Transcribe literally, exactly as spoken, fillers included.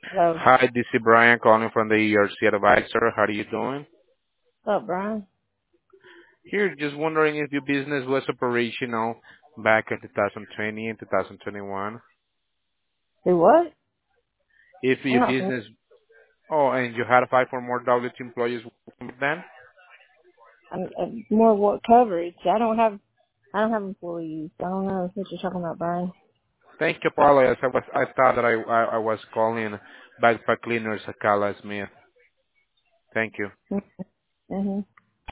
Hello. Hi, this is Brian calling from the E R C Advisor. How are you doing? What's up, Brian? Here, just wondering if your business was operational back in twenty twenty and twenty twenty-one. Do what? If I'm your not from. business, oh, and you had five or more W two employees working then? I'm, I'm more what coverage. I don't have. I don't have employees. I don't know what you're talking about, Brian. Thank you, Paula. Yes, I was, I thought that I, I, I was calling Backpack Cleaners at Cala Smith. Thank you. Mm-hmm.